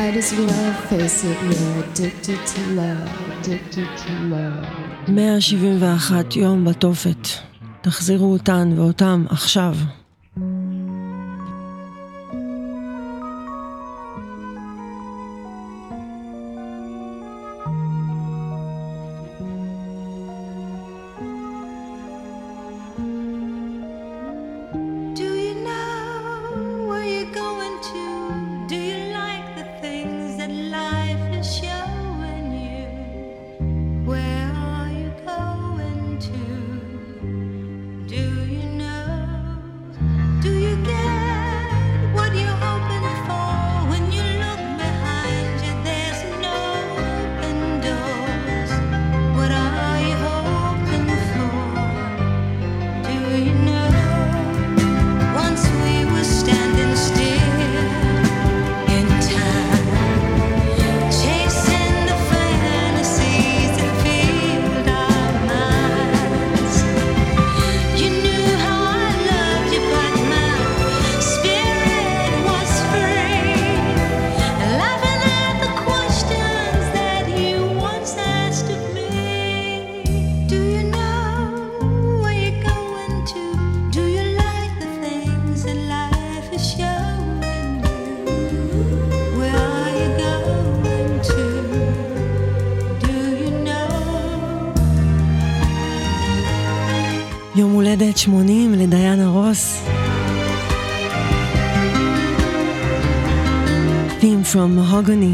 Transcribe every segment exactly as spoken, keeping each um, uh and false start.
might as well face it, we're addicted to love, addicted to love. מאה שבעים ואחת יום בתופת. תחזירו אותן ואותם עכשיו. יום הולדת שמונים לדיינה רוס. Theme from Mahogany.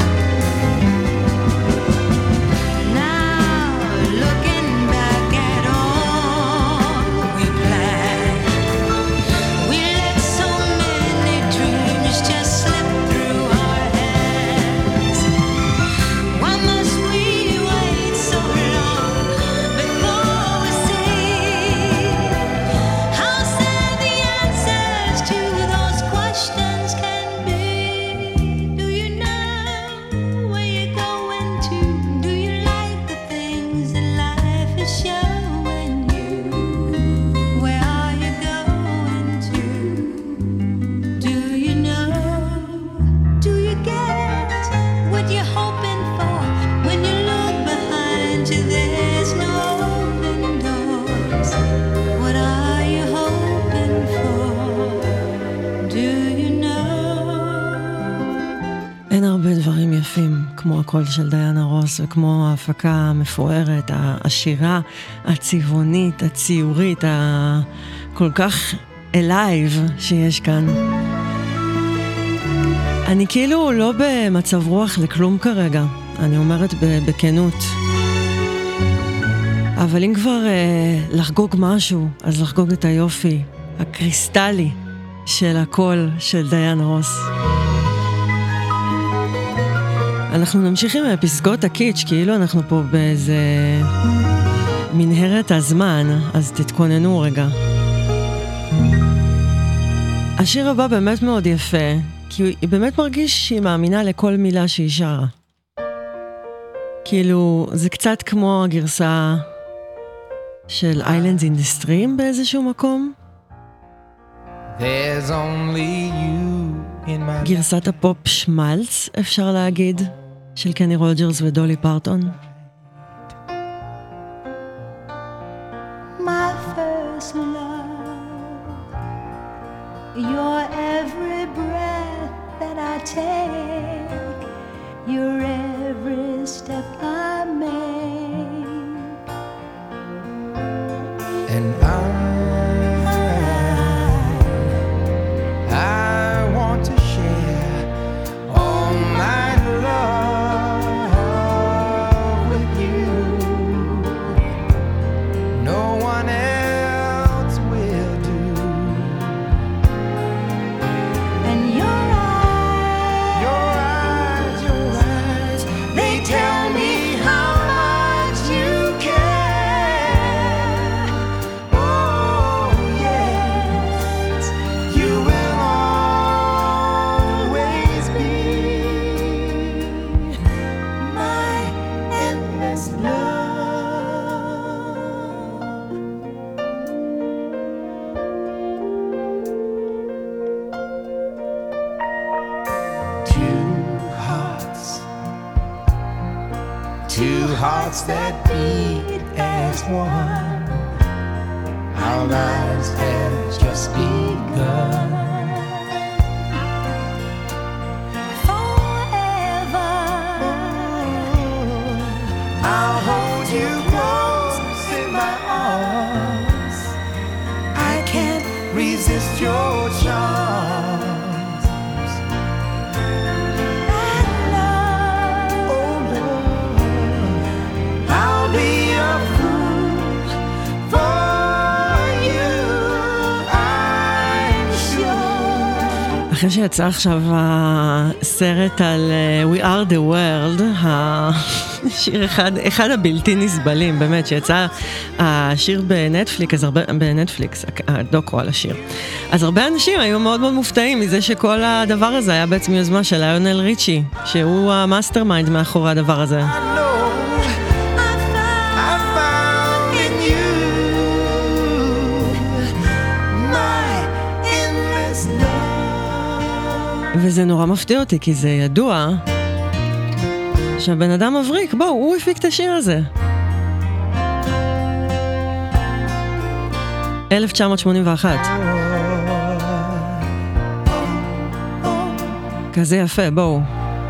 הקול של דיינה רוס, וכמו ההפקה המפוארת, העשירה, הצבעונית, הציורית, הכל כך אלייב שיש כאן. אני כאילו לא במצב רוח לכלום כרגע, אני אומרת בכנות. אבל אם כבר אה, לחגוג משהו, אז לחגוג את היופי הקריסטלי של הקול של דיינה רוס. אנחנו נמשיכים בפסגות הקיץ', כאילו אנחנו פה באיזה מנהרת הזמן, אז תתכוננו רגע. השיר הבא באמת מאוד יפה, כי היא באמת מרגיש שהיא מאמינה לכל מילה שהיא שרה. כאילו, זה קצת כמו הגרסה של Islands in the Stream באיזשהו מקום. There's only you in my... גרסת הפופ שמלץ, אפשר להגיד, של קני רוג'רס ודולי פרטון. My first love, your every breath that I take, your every step I make, and I, I want to share all my love Two hearts that beat as one. Our lives have just begun. Forever, I'll hold you close in my arms. I can't resist your charms. and love. Oh Lord, I'll be a fool for you, I'm sure. אחרי שיצא עכשיו הסרט על uh, We are the world, השיר אחד, אחד הבלתי נסבלים, באמת, שיצא השיר בנטפליקס, אז הרבה, בנטפליקס, הדוקו על השיר. אז הרבה אנשים היו מאוד מאוד מופתעים מזה שכל הדבר הזה היה בעצם יוזמה של ליונל ריצ'י, שהוא המאסטר מיינד מאחורי הדבר הזה. I know I found in you my endless love. וזה נורא מפתיע אותי, כי זה ידוע שהבן אדם מבריק, בואו, הוא הפיק את השיר הזה. אלף תשע מאות שמונים ואחת. כזה יפה, בואו.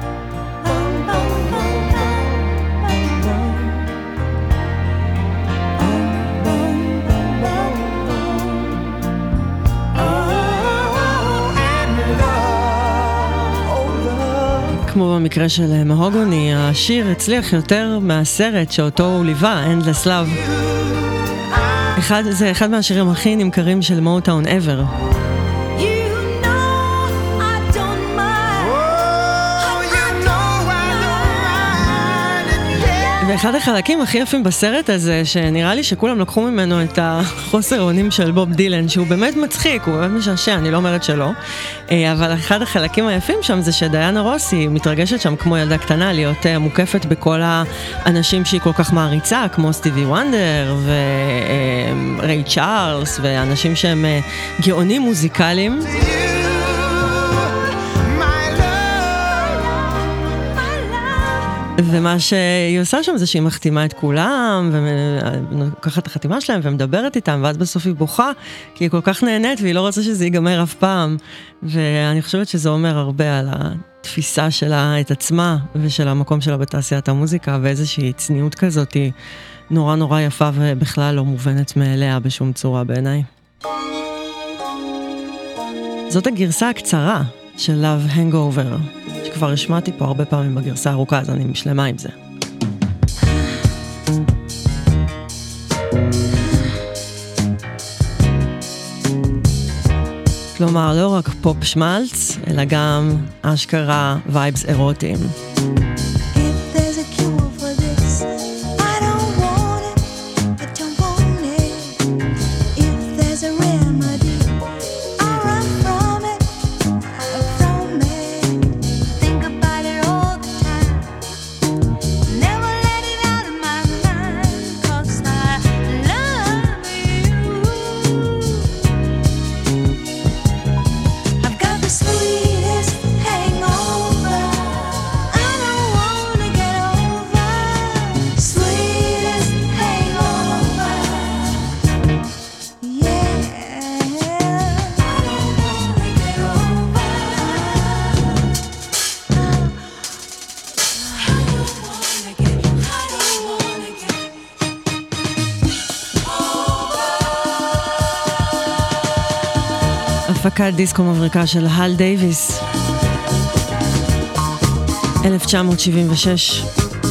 כמו במקרה של מהוגוני, השיר הצליח יותר מהסרט שאותו הוא ליווה, Endless Love. אחד, זה אחד מהשירים הכי נמכרים של מוטאון ever. You know I don't mind. Oh, you know I don't mind it, yeah. ואחד החלקים הכי יפים בסרט הזה, שנראה לי שכולם לקחו ממנו את החוסר אונים של בוב דילן, שהוא באמת מצחיק, הוא באמת משעשע, אני לא אומרת שלא, אבל אחד החלקים היפים שם זה שדיינה רוסי מתרגשת שם כמו ילדה קטנה, להיות מוקפת בכל האנשים שהיא כל כך מעריצה, כמו סטיבי וונדר וריי צ'ארלס, ואנשים שהם גאונים מוזיקליים. ומה שהיא עושה שם זה שהיא מחתימה את כולם, ולוקחת את החתימה שלהם ומדברת איתם, ואז בסוף היא בוכה, כי היא כל כך נהנית, והיא לא רוצה שזה ייגמר אף פעם. ואני חושבת שזה אומר הרבה על התפיסה שלה את עצמה, ושל המקום שלה בתעשיית המוזיקה, ואיזושהי צניעות כזאת היא נורא נורא יפה, ובכלל לא מובנת מאליה בשום צורה בעיניי. זאת הגרסה הקצרה של Love Hangover. שכבר השמעתי פה הרבה פעמים בגרסה ארוכה, אז אני משלמה עם זה. כלומר, לא רק פופ שמלץ, אלא גם אשכרה וייבס אירוטיים. If there's a cure for this, I don't want it, I don't want it. If there's a remedy, I'll run from it, from it. Think about it all the time, never let it out of my mind, 'cause I love you. I've got the sweetest hangover, I don't wanna get over. Sweetest hangover, yeah. I don't wanna get over. I don't wanna get, I don't wanna get. הפקת דיסקו מבריקה של הל דייביס, אלף תשע מאות שבעים ושש.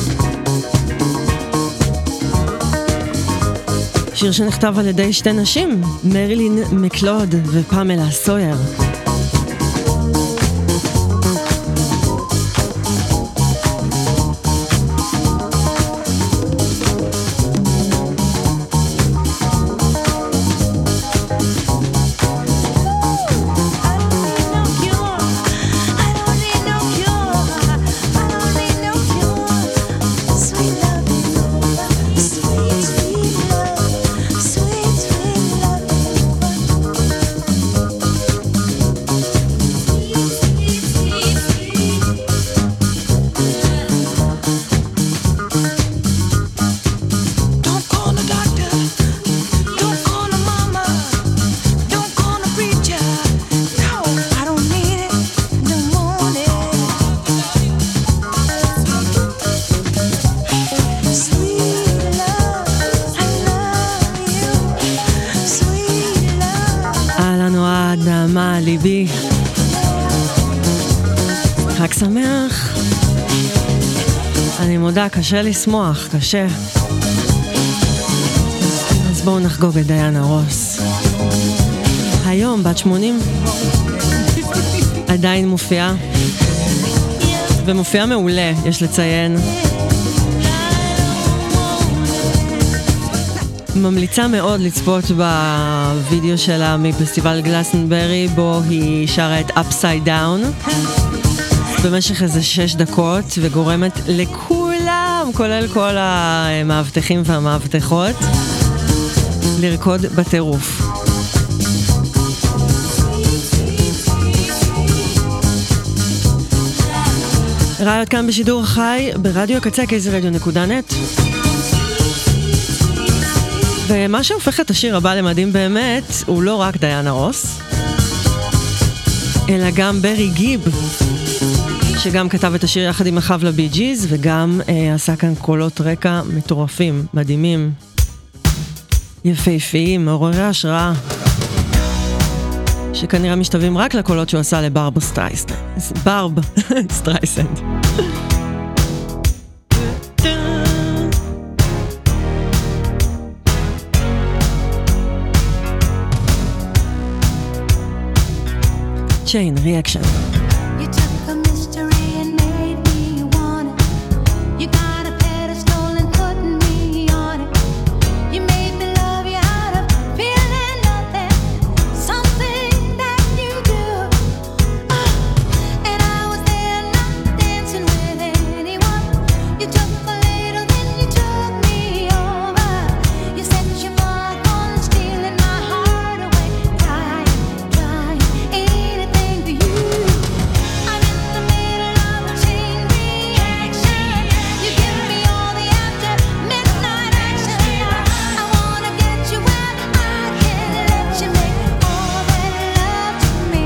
שיר שנכתב על ידי שתי נשים, מרילין מקלוד ופמלה סויר. I don't need no cure, I don't need no cure, I don't need no cure. Sweet love, sweet, sweet love, sweet, sweet love. אני מודה, קשה לשמוח, קשה. אז בואו נחגוג את דיינה רוס. היום, בת שמונים, עדיין מופיעה, ומופיעה מעולה, יש לציין. ממליצה מאוד לצפות בווידאו שלה מפסטיבל גלסנברי, בו היא שרה את Upside Down במשך איזה שש דקות, וגורמת לכולם, כולל כל המאבטחים והמאבטחות, לרקוד בטירוף. ראיות כאן בשידור חי ברדיו הקצה, קייזר רדיו נקודה נט. ומה שהופך את השיר הבא למדהים באמת הוא לא רק דיינה רוס, אלא גם ברי גיב, שגם כתב את השיר יחד עם אחיו לבי ג'יז, וגם אה, עשה כאן קולות רקע מטורפים, מדהימים, יפהפיים, מעוררי השראה, שכנראה משתווים רק לקולות שהוא עשה לברב סטרייסנד. ברב סטרייסנד. Chain Reaction. You took a mystery and made me want it. You got a pedestal and put me on it. You made me love you out of feeling nothing, something that you do. Oh, and I was there not dancing with anyone. You took a little, then you took me over. You set your mark on stealing my heart away, trying, trying, anything for you. I'm in the middle of a chain reaction. You give me all the after midnight action. I wanna get you where I can let you make all that love to me.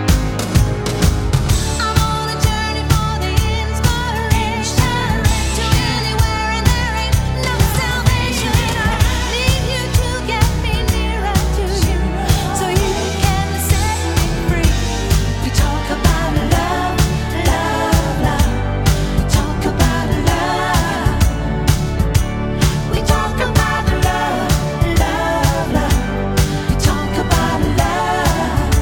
I'm on a journey for the inspiration to anywhere, and there ain't no salvation. I need you to get me nearer to you so you can set me free. We talk about love, love, love. We talk about love. We talk about love, love, love. We talk about love.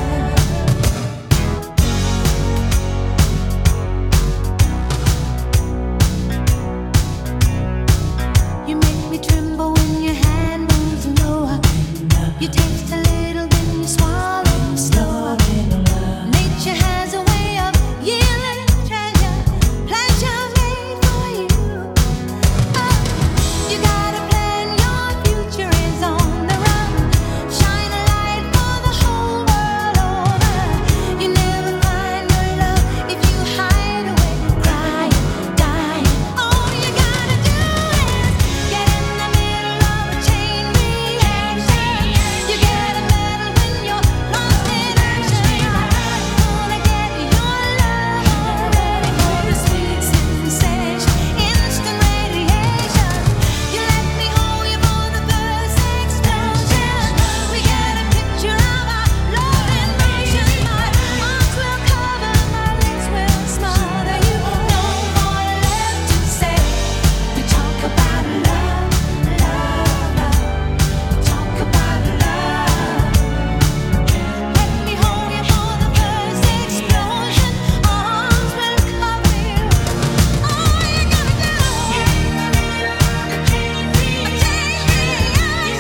You make me tremble when your hand moves lower. You taste a little, then you swallow slower. Nature has a way of yielding treasure, pleasure made for you. Oh, you got a plan, your future is on the run. Shine a light for the whole world over. You never find your love if you hide away, crying, dying. All you gotta do is get in the middle of a chain reaction. You get a medal when you're lost in action. I wanna get your love, ready for the sweet sensation, instant radiation. You let me hold you for the first explosion. We get a picture of our love in motion. My arms will cover, my lips will smother you. No more left to say. We talk about love, love, love. We talk about love. Let me hold you for the first explosion. Arms will cover you. All you gotta do is a chain reaction.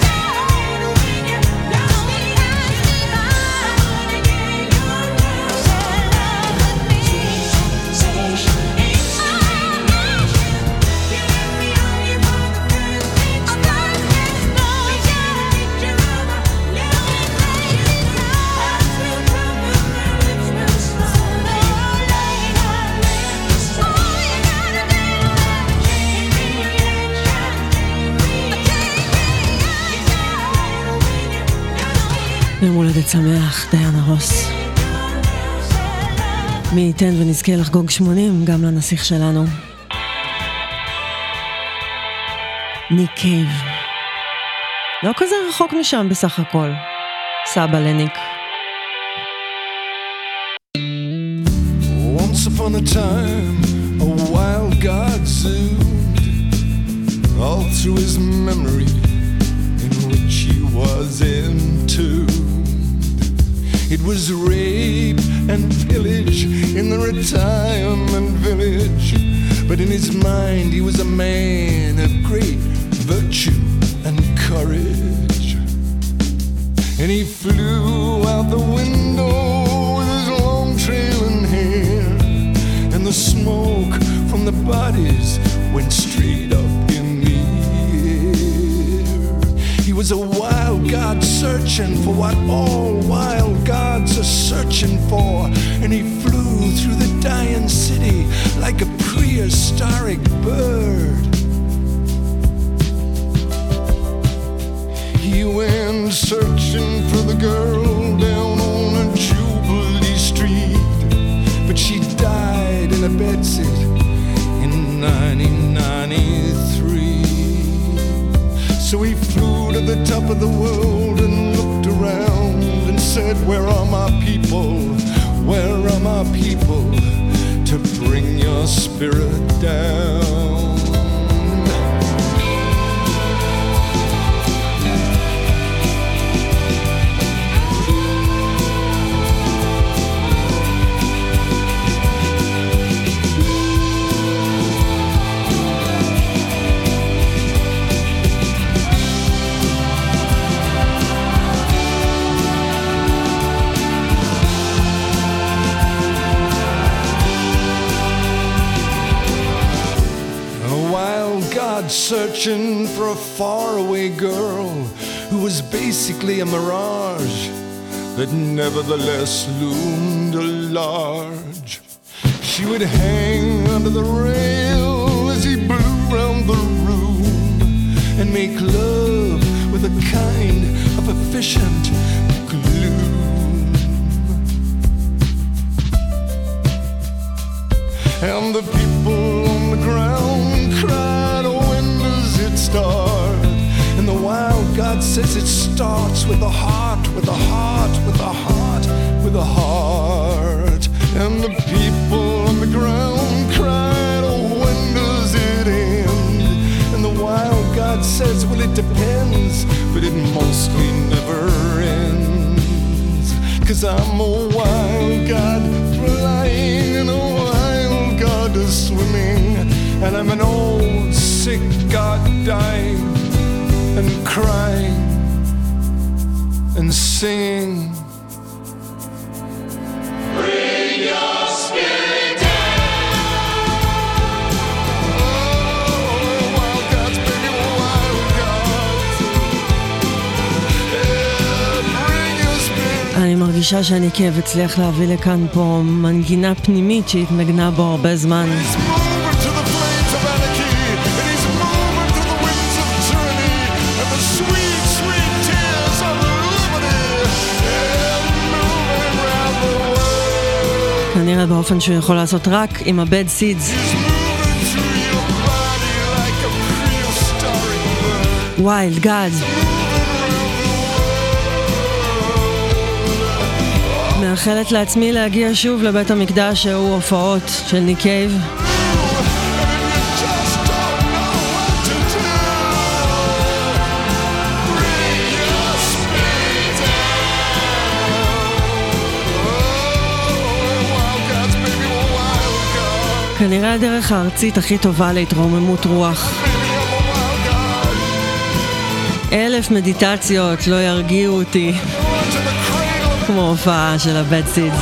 Don't pass me by. Share love with me. יום הולדת שמח, דיינה רוס. מי ייתן ונזכה לחגוג שמונים גם לנסיך שלנו, ניק קייב. לא כזה רחוק משם בסך הכל, סבא לניק. Once upon a time, a wild god zoo retirement village, but in his mind he was a man of great virtue and courage. And he flew out the window with his long trailing hair, and the smoke from the bodies went straight up in the air. He was a wild god searching for what all wild gods are searching for, and he flew through the dying city like a prehistoric bird. He went searching for the girl down on a Jubilee Street, but she died in a bedsit in nineteen ninety-three. So he flew to the top of the world and looked around and said, where are my people? Where are my people to bring your spirit down? Searching for a faraway girl who was basically a mirage that nevertheless loomed large. She would hang under the rail as he blew round the room and make love with a kind of efficient gloom. And the people on the ground cried, oh, when does it start? And the wild god says it starts with a heart, with a heart, with a heart, with a heart. And the people on the ground cried, oh, when does it end? And the wild god says, well, it depends, but it mostly never ends. 'Cause I'm a wild god flying and a wild god swimming, and I'm an old sick god dying and crying and singing. Bring your spirit down. Oh, wild gods, baby, wild gods. Yeah, bring your spirit. אני מרגישה שאני כאב הצליח להביא לכאן פה מנגינה פנימית שהתנגנה בו הרבה זמן. כנראה באופן שהוא יכול לעשות רק עם ה-Bad Seeds. Wild God. מאחלת לעצמי להגיע שוב לבית המקדש שהוא הופעות של ניק קייב. כנראה הדרך הארצית הכי טובה להתרוממות רוח. אלף מדיטציות לא ירגיעו אותי כמו הופעה של ה-Bad Seeds.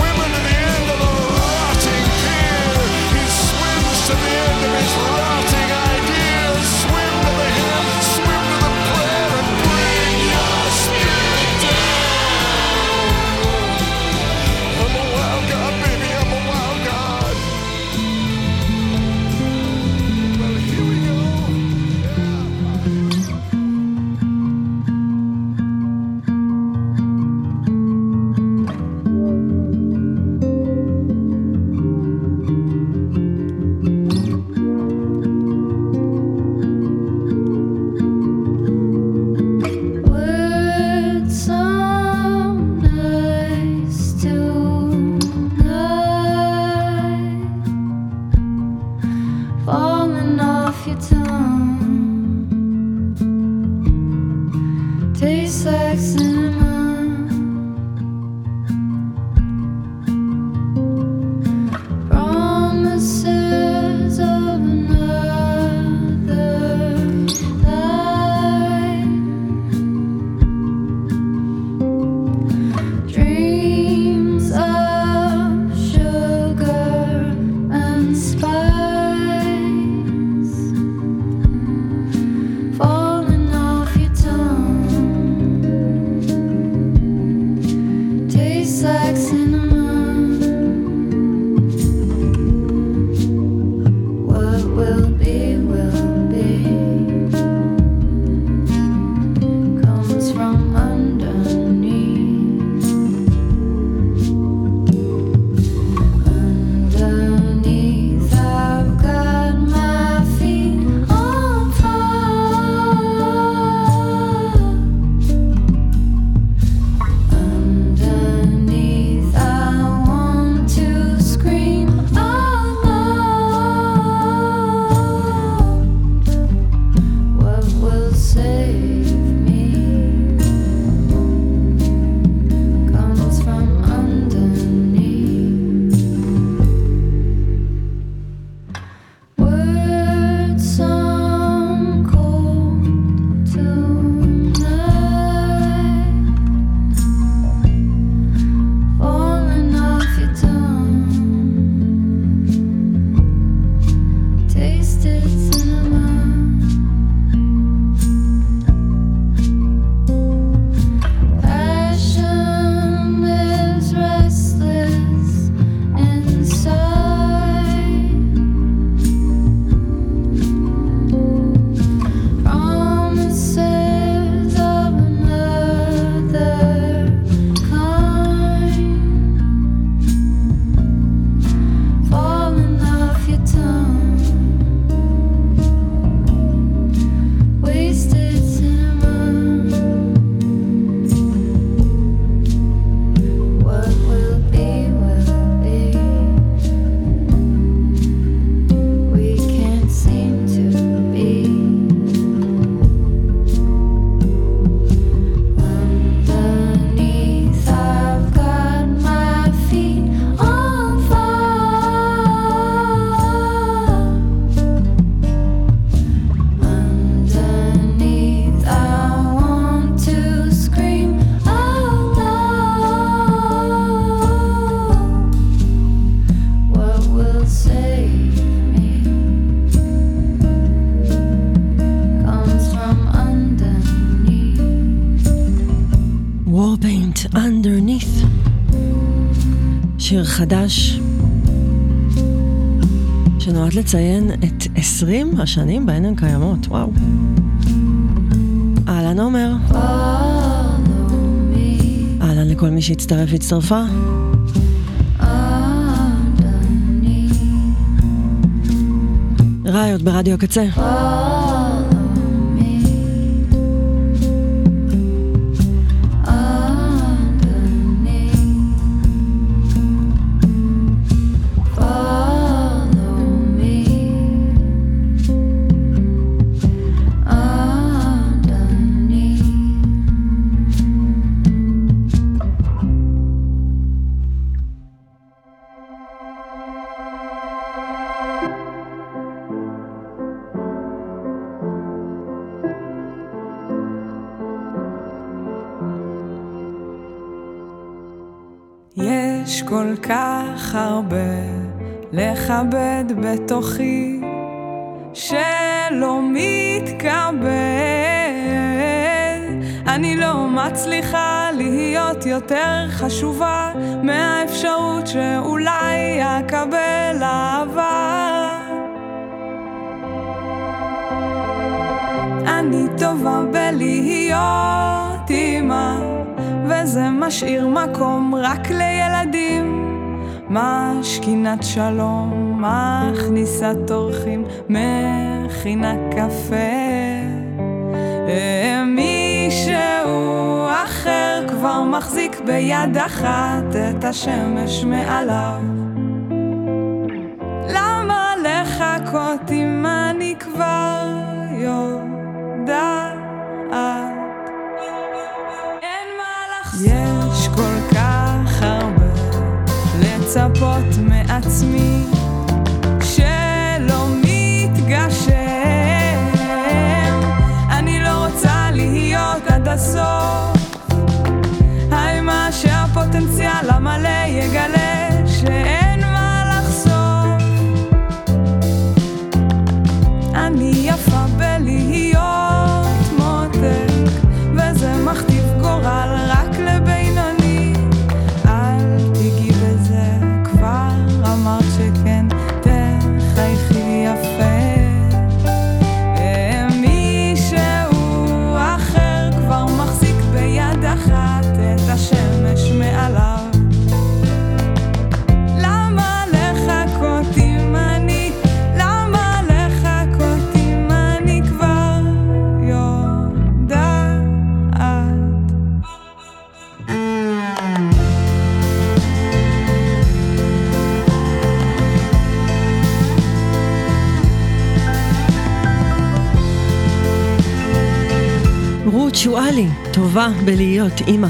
To the end of his rotting Tastes like cinnamon. Promises of another life. Dreams of sugar and spice falling off your tongue. Tastes like cinnamon. What will be, will be. Comes from underneath. Underneath, I've got my feet on fire. Underneath, I want to scream out loud. What will save me comes from underneath. Words some cold tonight, falling off your tongue. Tasted cinnamon. Passion is restless inside. Promises of another kind falling off your tongue. Wasted cinnamon. What will be, will be. We can't seem to be. Underneath, I've got my feet on fire. Underneath, I want to scream out loud. What will save me comes from underneath. Warpaint Underneath, שיר חדש שנועד לציין את עשרים השנים בהן הן קיימות. וואו. אהלן עומר, Follow me אהלן לכל מי שהצטרף והצטרפה. underneath. ראיות ברדיו הקצה. Follow me underneath. Follow me underneath. יש כל כך הרבה לכבד בתוכי שלא מתקבל. אני לא מצליחה להיות יותר חשובה מהאפשרות שאולי אקבל אהבה. אני טובה בלהיות אמא, וזה משאיר מקום רק לילדים. משכינת שלום, מכניסת אורחים, מכינה קפה. מישהו אחר כבר מחזיק ביד אחת את השמש מעליו. למה לחכות אם אני כבר יודעת? יש כל כך הרבה לצפות מעצמי שלא מתגשם. אני לא רוצה להיות עד הסוף. היי מה שהפוטנציאל המלא יגלה שאין מה לחשוף. אני יפה בלהיות מותק וזה מכתיב גורל רק לבינוני. אל תיגעי בזה, כבר אמרת שכן, תחייכי יפה. מישהו אחר כבר מחזיק ביד אחת את השמש מעליו. למה לחכות אם אני, למה לחכות אם אני כבר יודעת. רות שואלי, טובה בלהיות אימא.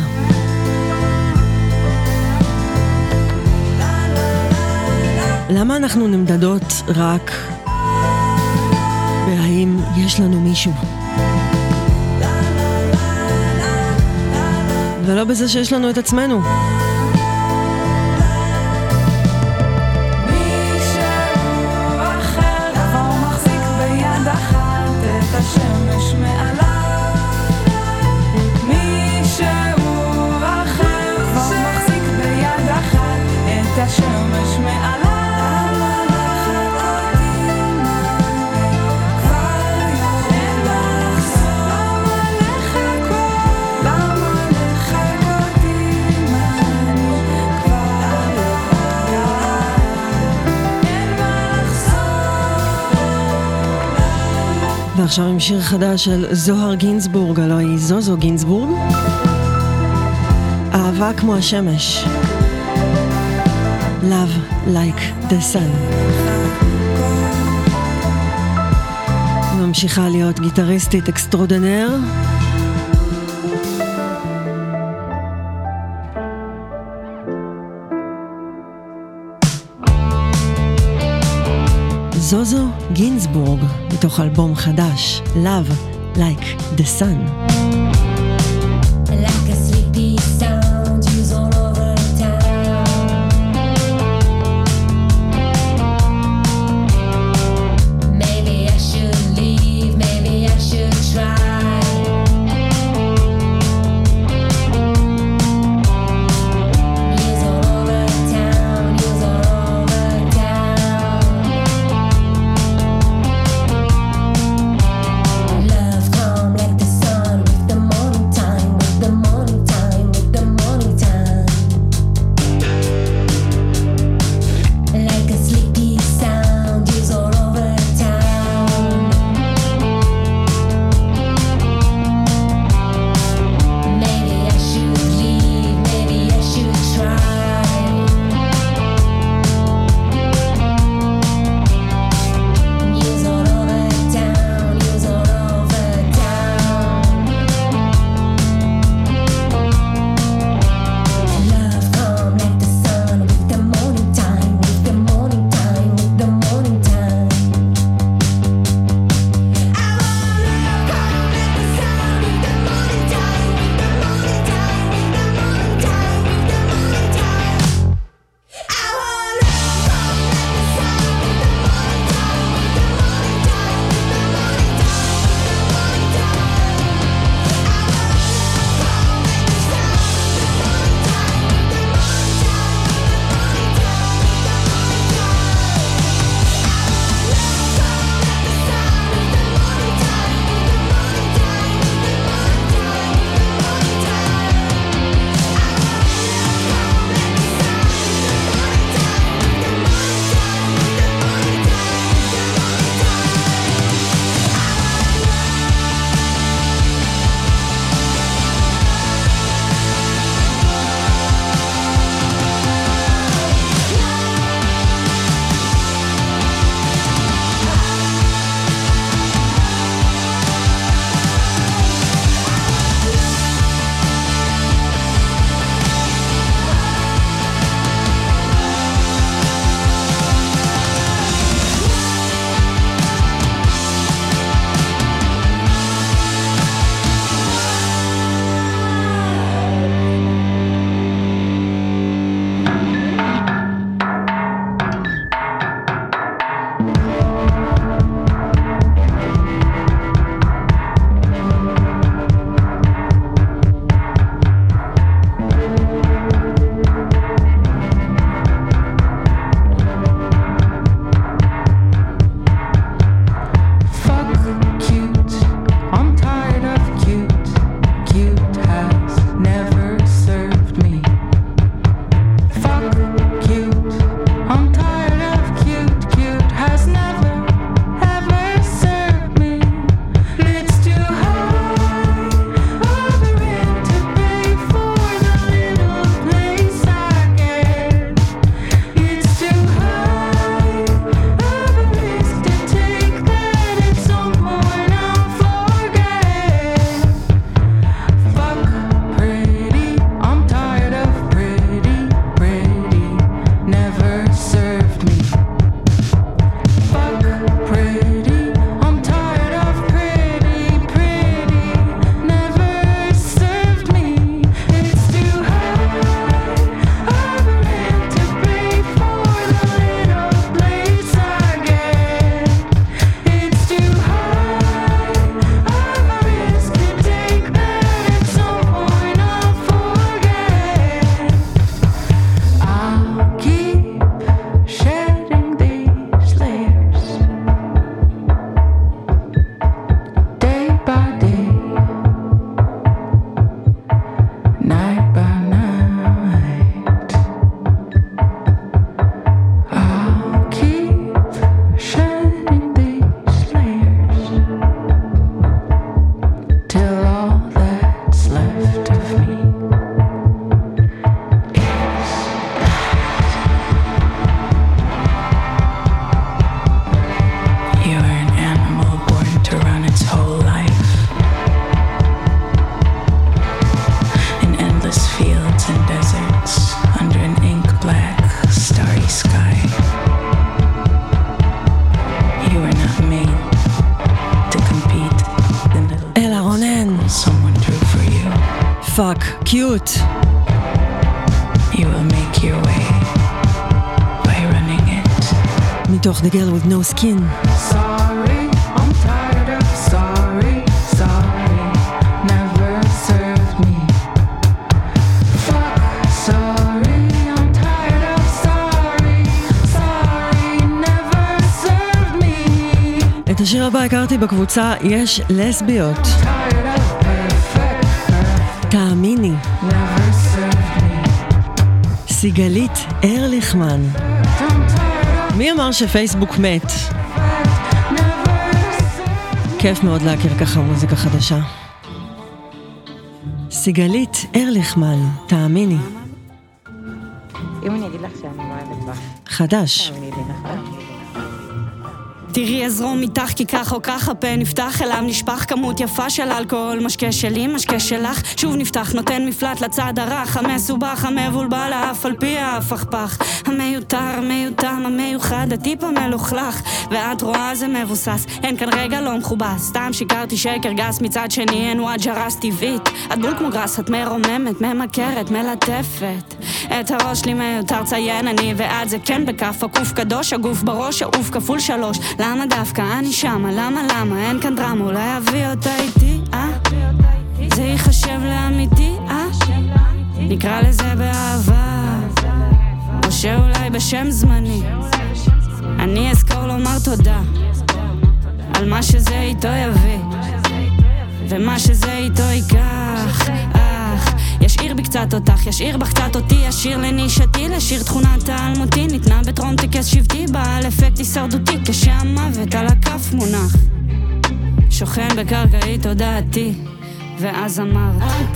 למה אנחנו נמדדות רק בהאם יש לנו מישהו? ולא בזה שיש לנו את עצמנו. מישהו אחר כבר מחזיק ביד אחת את השמש מעליו. מישהו אחר כבר מחזיק ביד אחת את השמש מעליו. ועכשיו עם שיר חדש של זוהר גינסבורג, הלוא היא זוזו גינסבורג. אהבה כמו השמש. Love like the sun. ממשיכה להיות גיטריסטית אקסטרודנר. זוזו גינסבורג, מתוך אלבום חדש, Love Like the Sun. Like a sleepy sound used all over town. Maybe I should leave, maybe I should try. Used all over town, used all over town. Love come like the sun with part of me. You are an animal born to run its whole life in endless fields and deserts under an ink black starry sky. You are not made to compete the little אלה רונן, someone drew for you. פאק, קיוט. You will make your way by running it. מתוך The Girl with No Skin. Sorry, I'm tired of sorry, sorry, never served me. Fuck, sorry, I'm tired of sorry, sorry, never served me. את השיר הבא הכרתי בקבוצה יש לסביות. Tired of perfect, perfect, תאמיני. never served me. סיגלית ארליכמן. I'm tired of מי אמר שפייסבוק מת? never served me. כיף מאוד להכיר ככה מוזיקה חדשה. סיגלית ארליכמן, תאמיני. אם אני אגיד לך שאני מאוהבת בך, חדש. תאמיני לי, נכון? תראי אזרום איתך כי ככה או ככה פה נפתח אליו נשפך כמות יפה של אלכוהול משקה שלי, משקה שלך שוב נפתח נותן מפלט לצד הרך המסובך המבולבל אף על פי ההפכפך המיותר המיותם המיוחד הטיפ המלוכלך ואת רואה זה מבוסס אין כאן רגע לא מכובס סתם שיקרתי שקר גס מצד שני אין וואג'רס טבעית את בול כמו גרס את מרוממת ממכרת מלטפת את הראש לי מיותר ציין אני ואת זה כן בכף הקוף קדוש הגוף בראש העוף כפול שלוש למה דווקא אני שמה למה למה אין כאן דרמה אולי אביא אותה איתי אה זה ייחשב לאמיתי אה נקרא לזה באהבה או שאולי בשם זמני אני אזכור לומר תודה על מה שזה איתו יביא ומה שזה איתו ייקח אך ישאיר בי קצת אותך, ישאיר בך קצת אותי ישיר לנישתי, לשיר תכונת האלמותי ניתנה בטרום טקס שבטי בעל אפקט הישרדותי כשהמוות על הכף מונח שוכן בקרקעי תודעתי ואז אמר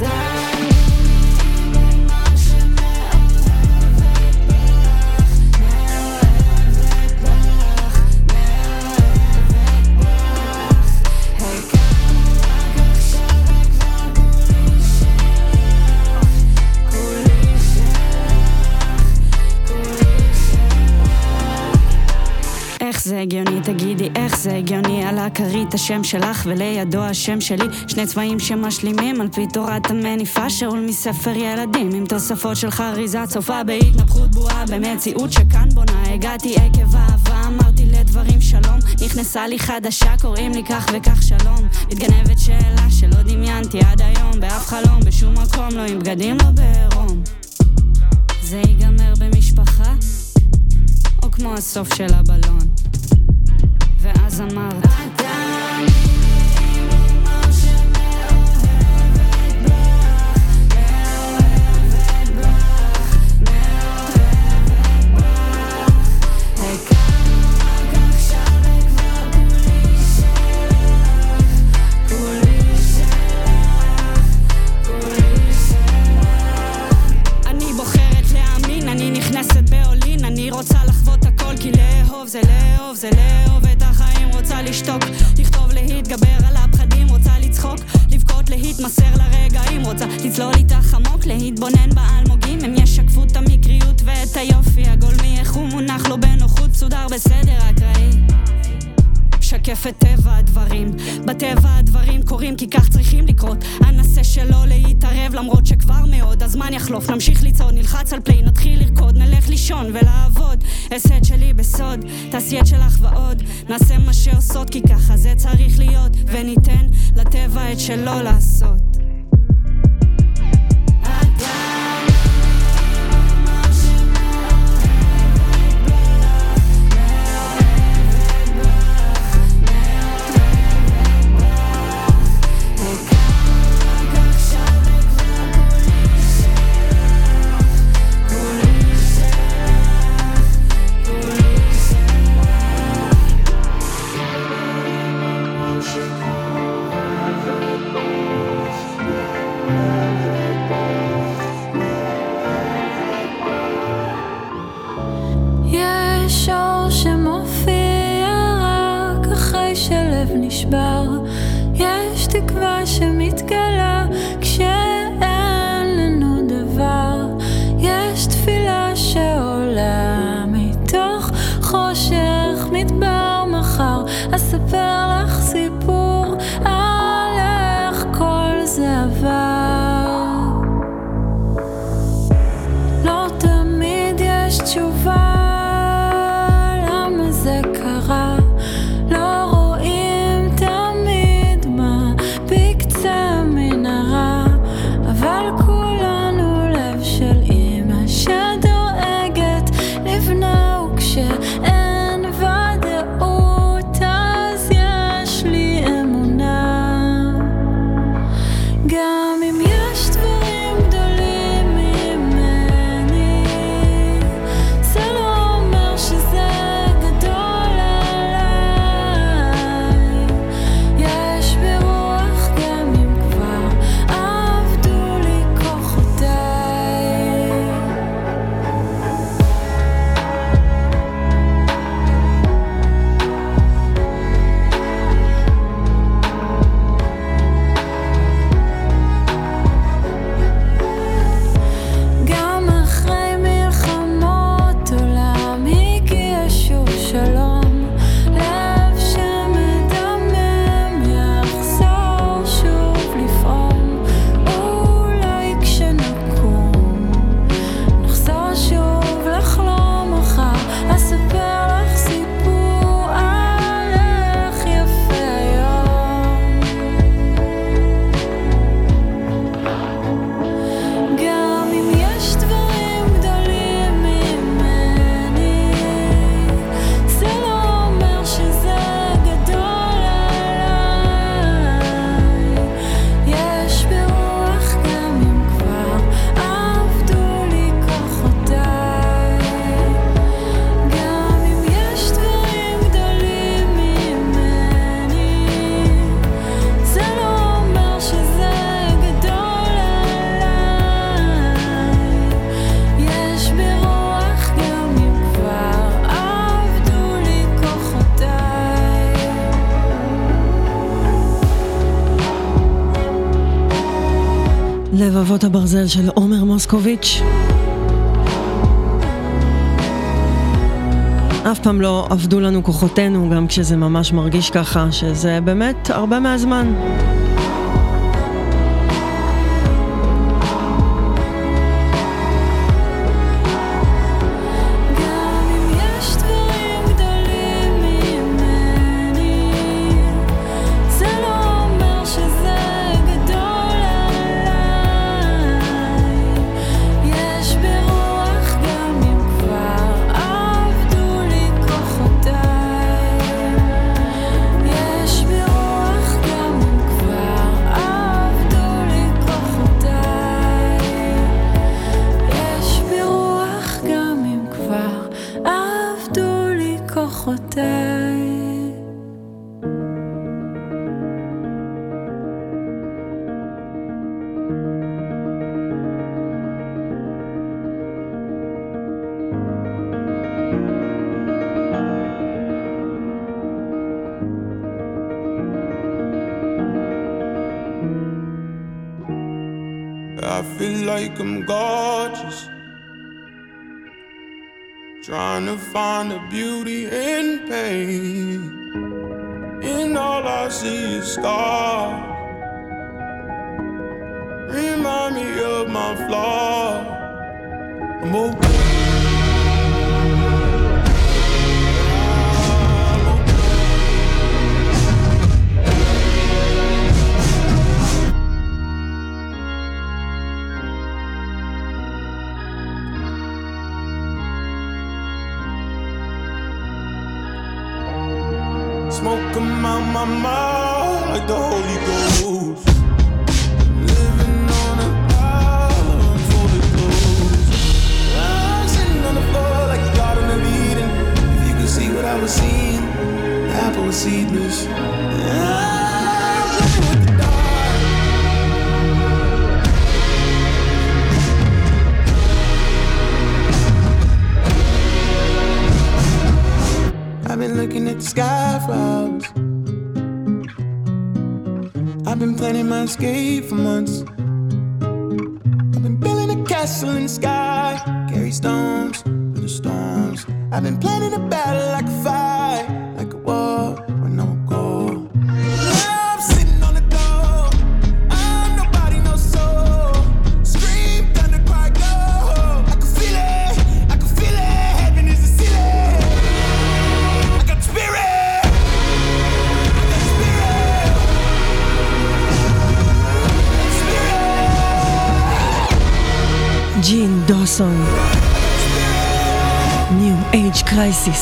זה הגיוני, תגידי איך זה הגיוני על הכרית השם שלך ולידו השם שלי שני צבעים שמשלימים על פי תורת המניפה שאול מספר ילדים עם תוספות של חריזה צופה בהתנפחות בועה במציאות שכאן בונה הגעתי עקב אהבה אמרתי לדברים שלום נכנסה לי חדשה קוראים לי כך וכך שלום מתגנבת שאלה שלא דמיינתי עד היום באף חלום בשום מקום לא עם בגדים לא בעירום זה ייגמר במשפחה או כמו הסוף של הבלון ואז אמרת אני בוחרת להאמין, אני נכנסת בעולין אני רוצה לחוות הכל כי לאהוב זה לאהוב זה לאהוב את החיים רוצה לשתוק לכתוב להתגבר על הפחדים רוצה לצחוק לבכות להתמסר לרגעים רוצה לצלול איתך עמוק להתבונן באלמוגים הם ישקפו את המקריות ואת היופי הגולמי איך הוא מונח לו בנוחות סודר בסדר אקראי שקף את טבע הדברים בטבע הדברים קורים כי כך צריכים לקרות אנסה שלא להתערב למרות שכבר מאוד הזמן יחלוף נמשיך ליצוד נלחץ על פלי נתחיל לרקוד נלך לישון ולעבוד אסד שלי בסוד תעשי את שלך ועוד נעשה מה שעושות כי ככה זה צריך להיות וניתן לטבע את שלא לעשות נשבר. יש תקווה שמתגלה כשאין לנו דבר. יש תפילה שעולה מתוך חושך מדבר מחר. אספר לך סיפור על איך כל זה עבר. לא תמיד יש תשובה למה זה קרה. לא רואים תמיד מה בקצה המנהרה, אבל כולנו לב של אמא שדואגת לבנה, וכשאין ודאות אז יש לי אמונה. גם אם יש דברים גדולים ממני, זה לא אומר שזה גדול עליי. יש ברוח גם אם כבר עבדו לי כוחותיי. גם אחרי מלחמות עולם הגיע שוב שלום. לב שמדמם יחזור שוב לפעום. אולי כשנקום נחזור שוב לחלום מחר. אספר לך סיפור על איך יפה היום. גם אם יש דברים גדולים ממני, זה לא אומר שזה גדול עליי. יש ברוח גם אם כבר עבדו לי כוחותיי. גם אם יש דברים גדולים ממני, זה לא אומר שזה גדול עליי. יש ברוח גם אם כבר עבדו לי כוחותיי. לבבות הברזל של עומר מוסקוביץ'. אף פעם לא עבדו לנו כוחותינו, גם כשזה ממש מרגיש ככה, שזה באמת הרבה מהזמן. גם אם יש דברים גדולים ממני, זה לא אומר שזה גדול עליי. יש ברוח גם אם כבר עבדו לי כוחותיי. יש ברוח גם אם כבר עבדו לי כוחותיי. יש ברוח גם אם כבר עבדו לי כוחותיי. I feel like I'm gorgeous, trying to find the beauty in pain, and all I see is scars. Remind me of my flaws. I'm okay. Smoke 'em out my mouth like the Holy Ghost. Living on a island full of clothes. I'm sitting on the floor like a garden of Eden. If you could see what I was seeing, the apple was seedless. I'm playing with the dark. I've been looking at the sky for hours, been planning my escape for months. I've been building a castle in the sky, carry stones through the storms. I've been planning a battle like a fight, like a war with no goal. Now I'm sitting on the door, I'm nobody, no soul. Scream, thunder, cry, go. I can feel it, I can feel it. Heaven is the ceiling. I got the spirit, I got the spirit, spirit. ג'ין דוסון, New Age Crisis.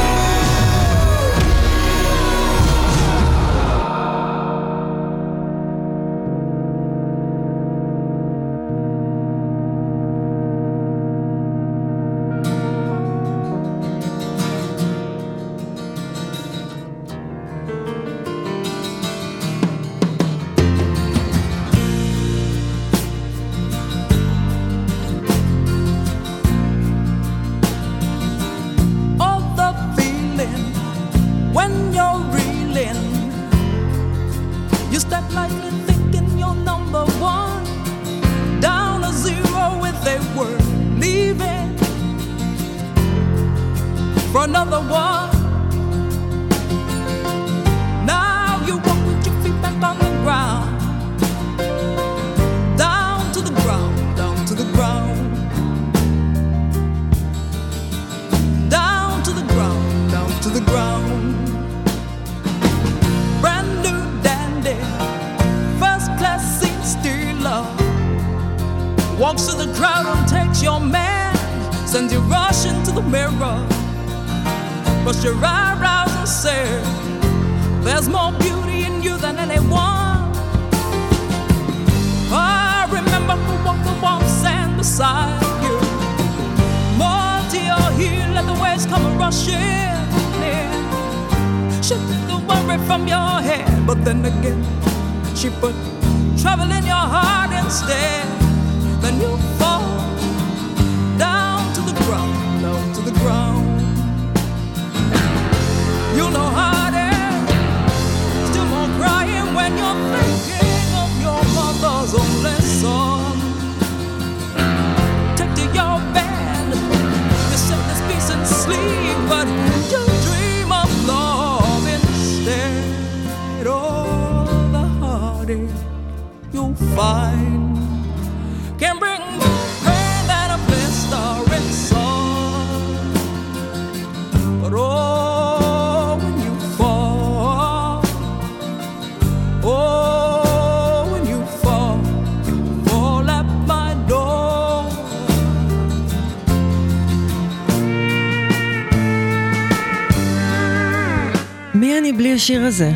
מי אני בלי השיר הזה?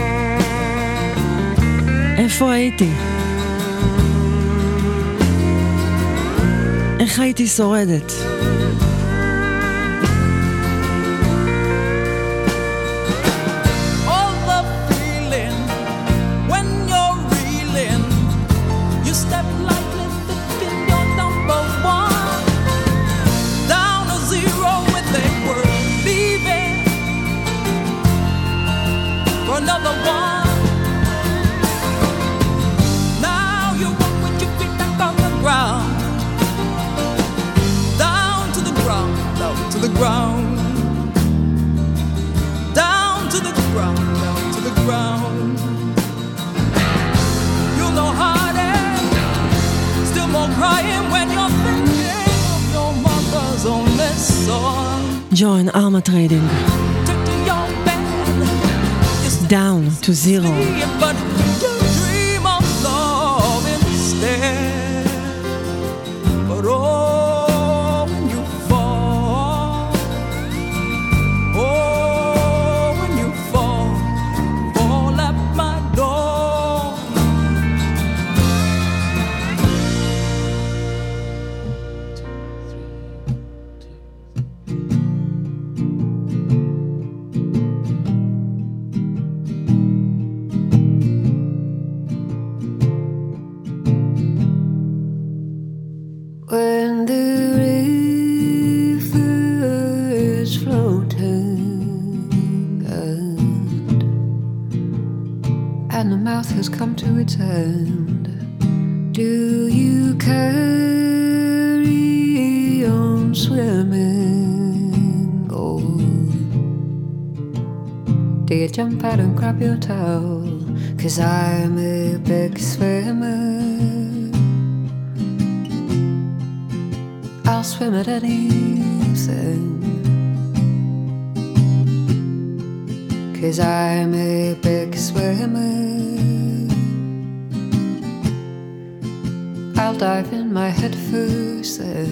איפה הייתי? איך הייתי שורדת? Another one. Now you walk with your feet back on the ground, down to the ground, down to the ground, down to the ground, down to the ground. You'll know heartache, still more crying when you're thinking of your mother's only son. Join Arma Trading. Down to zero. But you dream of love instead. But oh, when you fall, oh, when you fall, fall at my door. When the river's floating and, and the mouth has come to its end. Do you carry on swimming? Oh, do you jump out and grab your towel? 'Cause I'm a big swimmer. I'll swim at anything. 'Cause I'm a big swimmer. I'll dive in my head first then.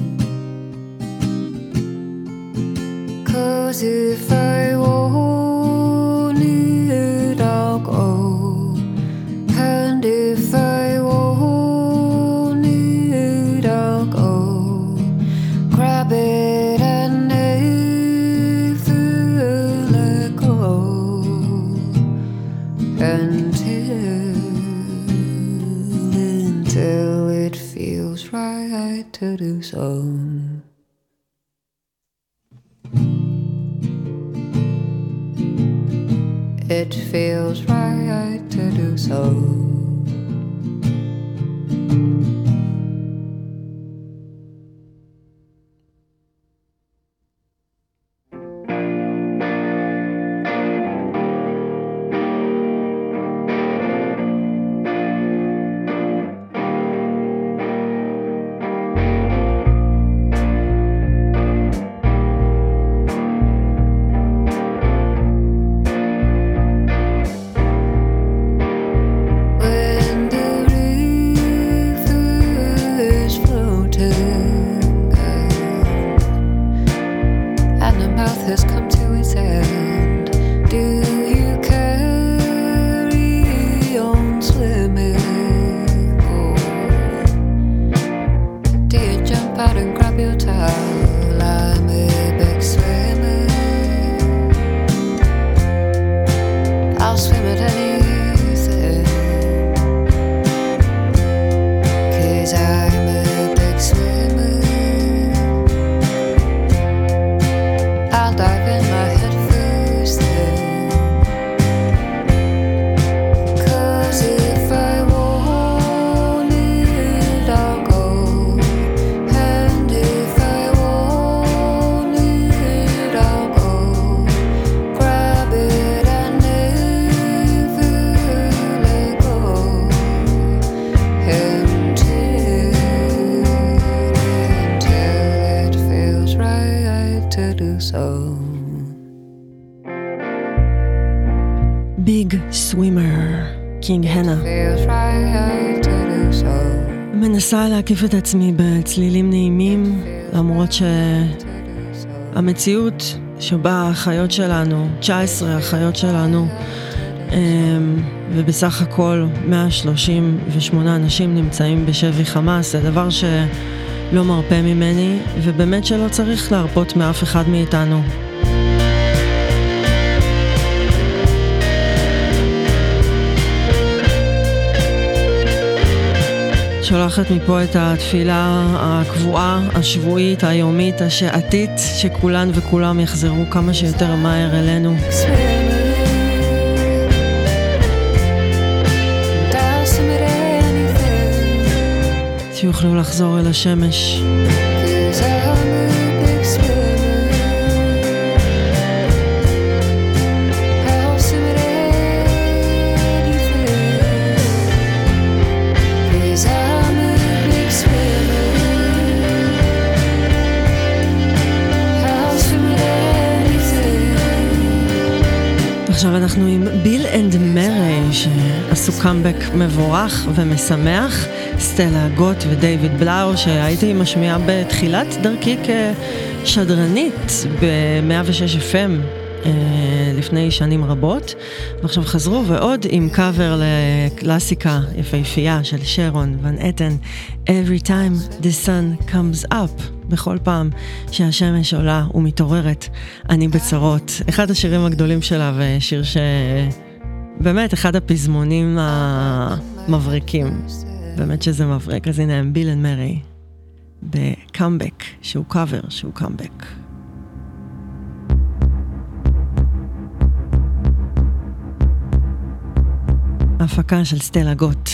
'Cause if I want it, I'll go. And if I want it, I'll go. Grab it and never let go. Until, until it feels right to do so. It feels right to do so. ביג סווימר, קינג הנה. מנסה להקיף את עצמי בצלילים נעימים, למרות שהמציאות שבה החיות שלנו, תשע עשרה החיות שלנו, ובסך הכל מאה שלושים ושמונה אנשים נמצאים בשבי חמאס, זה דבר שלא מרפא ממני, ובאמת שלא צריך להרפות מאף אחד מאיתנו. שולחת מפה את התפילה הקבועה, השבועית, היומית, השעתית, שכולן וכולם יחזרו כמה שיותר מהר אלינו. שיוכלו לחזור אל השמש. עכשיו אנחנו עם ביל אנד מרי שעשו קאמבק מבורך ומשמח, סטלה גוט ודייוויד בלאו שהייתי משמיעה בתחילת דרכי כשדרנית ב-מאה ושש אף אם לפני שנים רבות, ועכשיו חזרו ועוד עם קאבר לקלאסיקה יפהפייה של שרון ון אטן, Every time the sun comes up, בכל פעם שהשמש עולה ומתעוררת אני בצרות. אחד השירים הגדולים שלה, ושיר שבאמת אחד הפזמונים המבריקים, באמת שזה מבריק. אז הנה הם ביל אנד מרי בקאמבק שהוא קאבר שהוא קאמבק. בהפקה של סטלה גוט.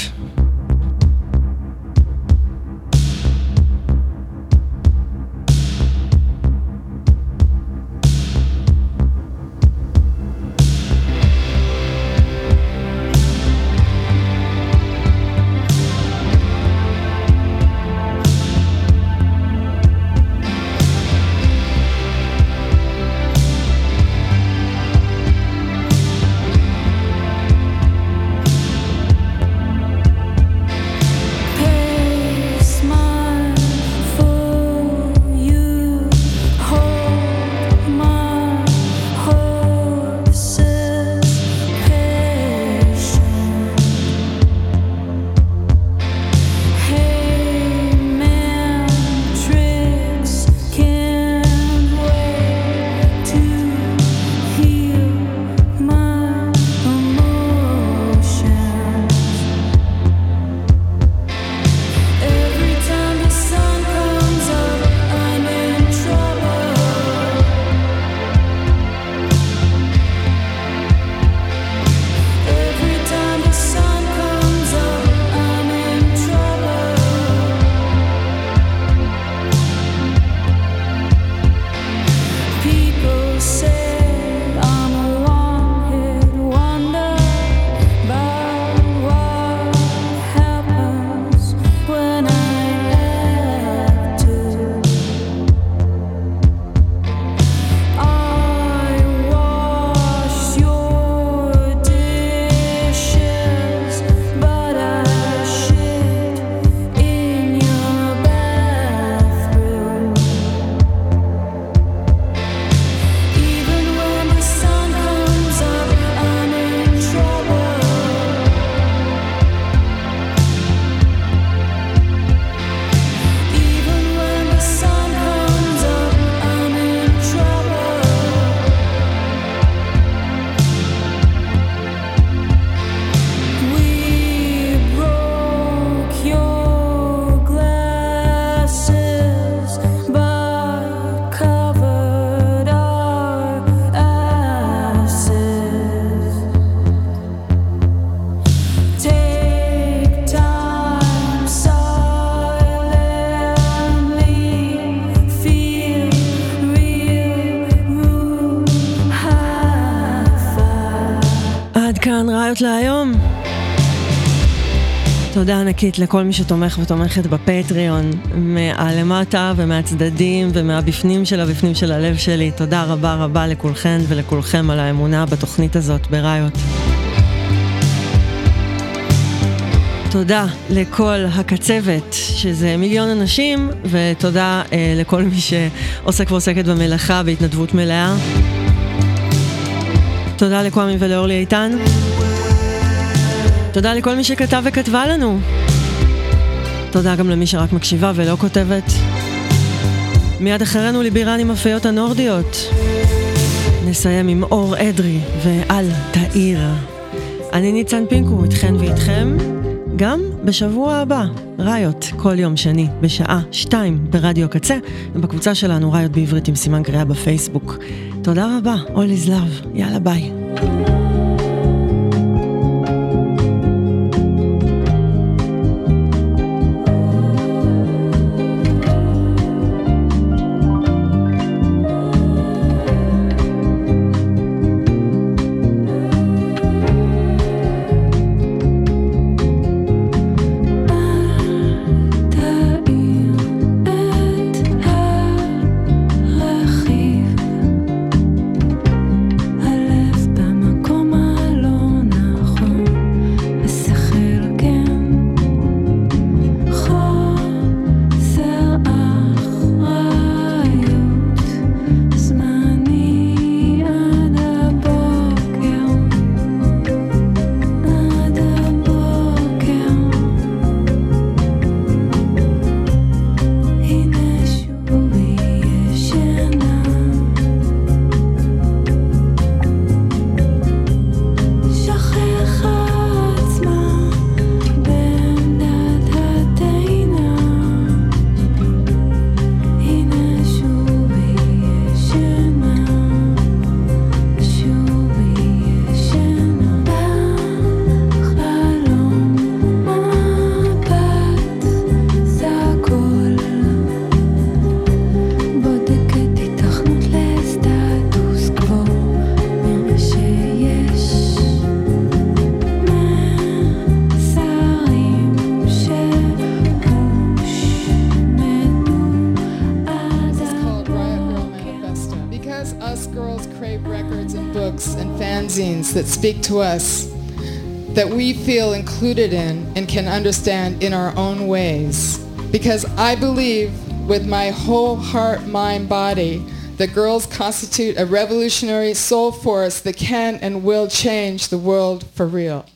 כאן ראיות להיום. תודה ענקית לכל מי שתומך ותומכת בפטריון, מהלמטה ומהצדדים ומהבפנים של הבפנים של הלב שלי. תודה רבה רבה לכולכן ולכולכם על האמונה בתוכנית הזאת בראיות. תודה לכל הקצבת, שזה מיליון אנשים, ותודה אה, לכל מי שעוסק ועוסקת במלאכה בהתנדבות מלאה. תודה לקוואמי ולאורלי איתן. תודה לכל מי שכתב וכתבה לנו. תודה גם למי שרק מקשיבה ולא כותבת. מיד אחרינו ליבירן עם הפיות הנורדיות. נסיים עם אור אדרי ואל תאיר. אני ניצן פינקו, איתכן ואיתכם. גם בשבוע הבא, ראיות, כל יום שני, בשעה שתיים ברדיו קצה, ובקבוצה שלנו ראיות בעברית עם סימן קריאה בפייסבוק. תודה רבה, all is love, יאללה ביי. הלב במקום records and books and fanzines that speak to us, that we feel included in and can understand in our own ways. Because I believe with my whole heart, mind, body, that girls constitute a revolutionary soul force that can and will change the world for real.